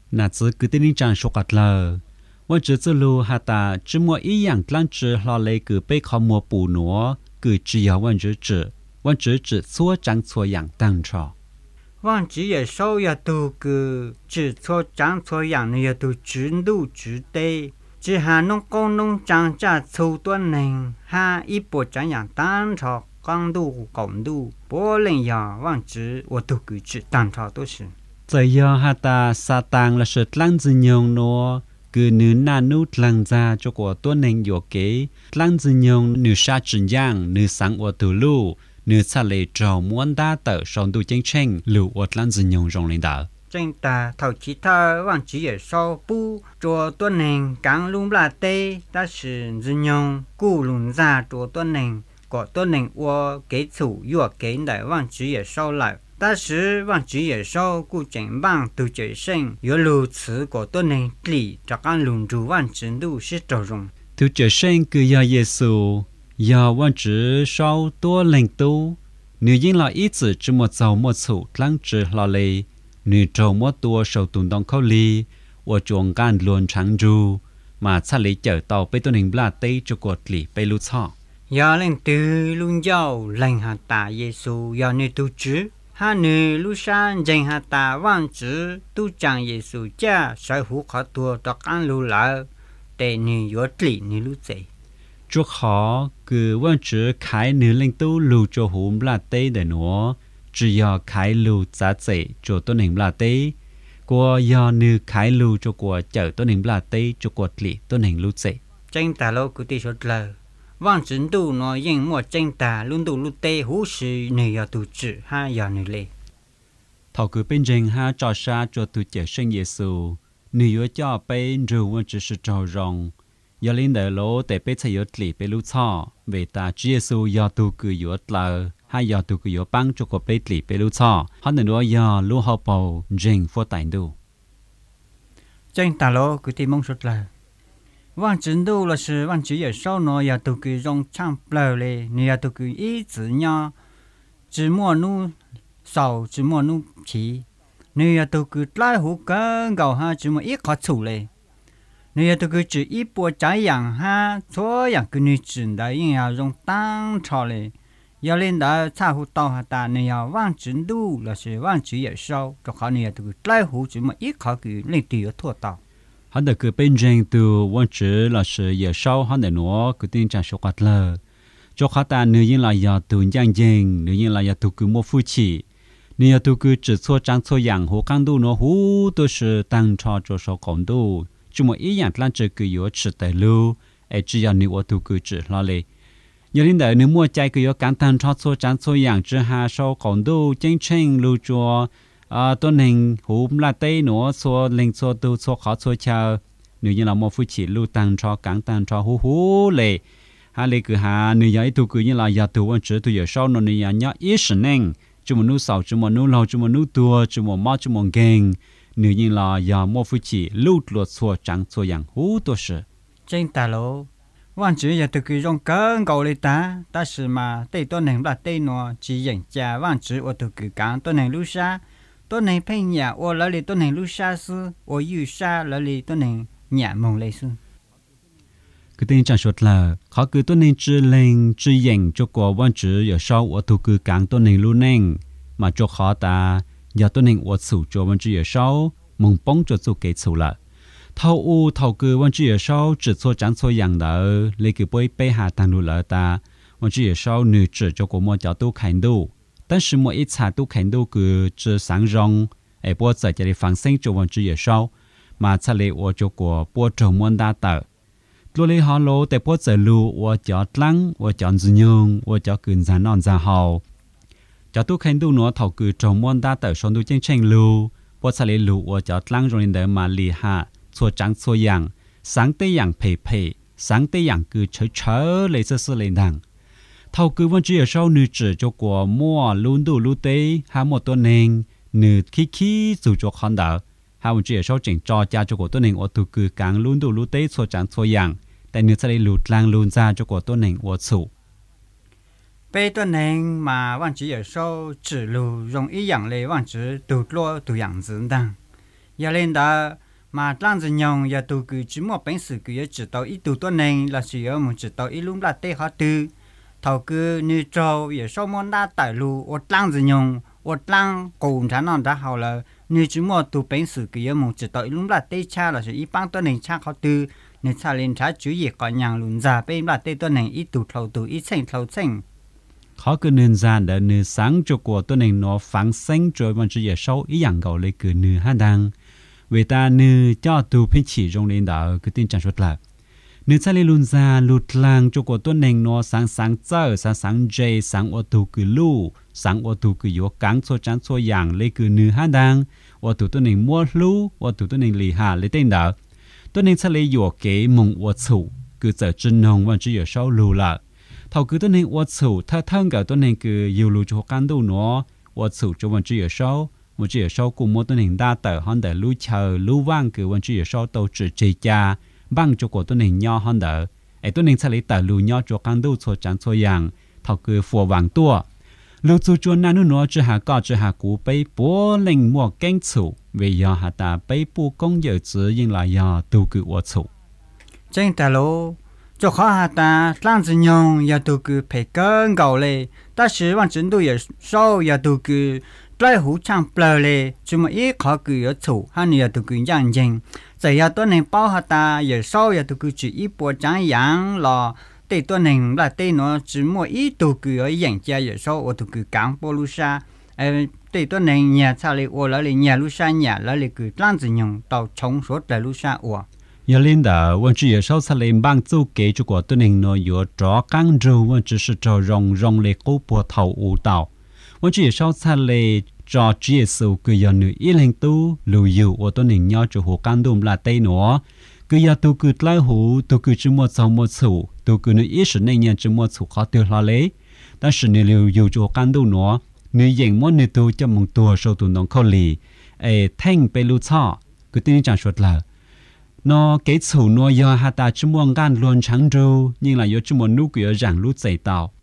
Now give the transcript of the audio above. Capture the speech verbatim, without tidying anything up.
nà chứ cứ tin chẳng số cắt lờวันจื้อจะรู้ฮาตาจื้อมัวอีหยังกลั้นจื้อรอเลยคือไปขโมยปูหนัวคือจื้อยาวันจื้อจื้อวันจื้อจื้อซัวจังซัวอย่างตั้งชอ忘记也少要读个只错长错样的要读只读只对，只下农工农长家凑多人，哈一波这样单朝刚读共读，不能呀忘记我读个只单朝都是。 在要哈ตาซาตังละเสดลังจิญงนัวคือนื้อนานุตลังจาจกว่าตัวหนึ่งอยู่เก๋ลังจิญงนื้อชาจิญยังนื้อสังอวตูลูนื้อทะเลจอม้วนดาเตอสองดูเจงเชงหรืออวดลังจิญงรงลินดา真的，头其他忘记也少不做多年刚弄不拉的，但是只用古弄啥做多年，过多年我给出越给来忘记也少了。但是忘记也少，古正棒都决胜，有如此过多年里，这个龙珠万程度是这种。 都决胜គឺ要耶稣，要万只少多领都，女因老一直这么早么处，当只老嘞。nữ trâu mót tua sầu tùng đông khâu ly, ở chuồng gan luôn trắng ru, mà xa lý chở tàu bê tôn hình bla tây cho cột lì bê lút sọ. Giờ lên từ luôn giàu lên hạt tạ Giêsu, giờ nữ tu chứ, hà nữ lúc sáng dành hạt tạ vang chứ, tu chẳng Giêsu cha sở hữu khó tua đọc ăn lưu lỡ, để nữ yếu lì nữ lúc dậy. Chúa khó cứ văn chữ khái nữ lên tu lưu cho hùm bla tây để nó. chỉ do khải lưu giá trị cho tôn hình là tế của do nữ khải lưu cho của chở tôn hình là tế cho của lì tôn hình lưu trị tranh tà lô của tỷ số lờ vang chính tu nó yên một tranh tà luôn tu lưu tế hú sự nữ do tu chữ ha do nữ lệ thọ cứ bên trên ha cho xa cho tu chở sinh Giêsu nữ yếu cho bên rượu vẫn chỉ sự trò rong do linh đời lỗ để bên xây yếu lì bên lưu cho về ta Giêsu do tu cứ yếu lờ hai giờ tụi cứ băng cho cô bé lì bé lưu cho hắn nữa nói giờ lưu học bầu dình phô tài đủ tranh tà lô cứ tìm mong sốt là vang chính đủ là sự vang chỉ ở sau nó giờ tụi cứ rong trang bờ lệ giờ tụi cứ ý chữ nhau chỉ mua nu sầu chỉ mua nu chỉ giờ tụi cứ lái hú cơn gạo ha chỉ mua ít khó chủ lệ giờ tụi cứ chỉ ít bộ trái yang ha số yang cứ như chuyện đấy nhưng mà rong tăng trò lệ giờ lên đó cha hú tàu hạt ta này giờ vang chính đủ là sự vang chỉ ở sau cho họ này từ lái hú chỉ mà ít họ cứ lên tiêu thua tàu hắn được cứ bên trên từ vang chỉ là sự ở sau hắn để nó cứ tin chẳng số quạt lờ cho họ ta nếu như là giờ từ giang giang nếu như là giờ từ cứ mua phu chỉ nếu giờ từ cứ chỉ số trang số dạng hú căng đủ nó hú都是当超做手工度就么一样让这个有吃的路哎只要你我都cứ只了嘞giờ đến đời nếu mua trái cứ có cán tan cho số chán số dạng chứ ha sau còn đâu chính chính lưu cho à tuần hình hùm là tây nữa số linh số tu số khó số chờ nếu như là một phút chỉ lưu tăng cho cán tan cho hú hú lệ ha lệ cứ ha nếu như tu cứ như là giờ tu vẫn chỉ tu giờ sau nó nếu nhớ ít sự nên chú một nút sau chú một nút lâu chú một nút tua chú một mót chú một geng nếu như là giờ một phút chỉ lưu luật số chán số dạng hú to sự trên tà lô vang chỉ giờ từ cái rong cơn cầu lên ta, ta sử mà tây tuần này là tây nó chỉ dành cha vang chỉ ở từ cái cán tuần này lưu sa, tuần này phải nhà ở lại li tuần này lưu sa sư, ở yêu sa lại li tuần này nhà mong lấy sư. Cái tên chẳng sốt là họ cứ tuần này chỉ lên chỉ dành cho quả vang chỉ ở sau ở từ cái cán tuần này lưu neng, mà cho họ ta giờ tuần này ở sủ cho vang chỉ ở sau mong bóng cho số cái sủ lại. thâu u thâu cứวันchỉ ở sau chỉ số chẳng số dạng đó lấy cái bôi bê hà tăng đủ lợi taวันchỉ ở sau nữ chỉ cho cô mua cho tu khánh đủ但是mỗi ít茶tu khánh đủ cứ chỉ sáng rong ai bố giờ chỉ để phản sinh choวันchỉ ở sau mà cha lấy ở cho cô bố trồng muôn đa tờ lúc lấy họ lô để bố giờ lưu ở cho lăng ở cho dư nhung ở cho cơn giàn non già hậu cho tu khánh đủ nữa thâu cứ trồng muôn đa tờ son tu chân tranh lưu bố cha lấy lưu ở cho lăng rồi để mà lì hạ số trắng số dạng sáng tây dạng phê phê sáng tây dạng cứ chớ chớ lấy sơ sơ lên đằng thâu cứ vẫn chỉ ở sau nữ chỉ cho của mua luôn đủ luôn tây hai một tuần nền nữ khí khí dù cho con đỡ hai vẫn chỉ ở sau chỉnh cho cha cho của tuần nền ở từ cứ càng luôn đủ luôn tây số trắng số dạngแต่nữ sẽ lấy lụt lang luôn ra cho của tuần nền ở sủ bây tuần nền mà vẫn chỉ ở sau chỉ lưu dùng ý dạng lấy vẫn chỉ từ lo từ dạng dưỡng đằng giờ lên đó mà trang dân nhung giờ tụ cứ chỉ một bánh sự cứ chỉ tàu ít tụ tuần này là chỉ ở một chỉ tàu ít lúc là tê họ tư thầu cứ như trâu giờ sau món đa tại lu ở trang dân nhung ở trang cùng chán non đã hậu là như chỉ một tụ bánh sự cứ ở một chỉ tàu ít lúc là tê cha là chỉ ít bang tuần này cha họ tư nên cha lên cha chủ gì còn nhàng lùn già bên là tê tuần này ít tụ thầu tụ ít xanh thầu xanh khó cứ nên ra để nửa sáng cho của tuần này nó phẳng xanh rồi vẫn chỉ giờ sau ý dạng gạo lấy cứ nửa hai đằng vì ta nửa cho tụ phiên chỉ trong lên đó cứ tin chẳng xuất là nửa cha lên luôn ra lụt lang cho của tuần này nó sáng sáng giờ sáng sáng dây sáng ô tô cứ lu sáng ô tô cứ yếu cắn cho chán cho dạng lấy cứ nửa hai đằng ô tô tuần này mua lu ô tô tuần này lì hà lấy tên đó tuần này cha lấy yếu cái mông ô chủ cứ giờ chân hồng vẫn chỉ giờ sau lu là thầu cứ tuần này ô chủ thà thân cả tuần này cứ yếu lu cho cán đâu nó ô chủ cho vẫn chỉ giờ sau một chỉ ở sau cùng một tuần hình đa tờ hơn để lưu chờ lưu vang cứ vẫn chỉ ở sau tàu chỉ chỉ cha bằng cho của tuần hình nho hơn đỡ ấy tuần hình sẽ lấy tờ lưu nho cho căn đâu cho chán cho yang thầu cứ phù vàng tua lưu chú chuan nanu nó chỉ hạ cao chỉ hạ cú bay bố linh mua canh chủ vì giờ hạ ta bay bu công giờ chỉ nhưng là giờ tu cứ ở chủ trên tờ lô cho khó hạ ta lang dân nhung giờ tu cứ phải cơn gạo lệ ta sử bằng trình độ giờ sau giờ tu cứ trái hũ trang bờ lệ chúng mà ít khó cứ ở chủ hay là tụi cứ giang giang giờ giờ tuần này bao hạt ta giờ sau giờ tụi cứ chỉ ít bộ trang giang là tây tuần này là tây nó chỉ mua ít tụi cứ ở giang gia giờ sau ở tụi cứ cảng polusa tây tuần này nhà sao lại ở lại nhà lusa nhà lại lại cứ trang gì nhung tàu chống số tại lusa ở giờ lên đó vẫn chỉ ở sau sau lên bang châu kế cho của tuần này nó có rõ căng râu vẫn chỉ是找 rong rong เลยกู้ปัวเท่าอูเต่าวันที่ชอบทะเลจอจีสูคือยาหนึ่งอีเลงตู้ลุยอยู่ว่าตัวหนึ่งยอจูหูกันดุมลาเต้หนัวคือยาตัวคือไล่หูตัวคือจิมวดสองมวดสูตัวคือหนึ่งอีสุดในยันจิมวดสูเขาเตือนเราเลยแต่สิ่งนี้ลุยอยู่จูกันดุหนัวหนึ่งยังมวดหนึ่งตัวจะมองตัวโชตุนน้องเขาลีเอแท่งไปรู้ช่อคือที่นี่จังสุดละนอเกศสูนัวยาหาตาจิมวงกันล้วนช่างดูยิ่งหลายยจิมวนุกยอจังรู้ใจเต่า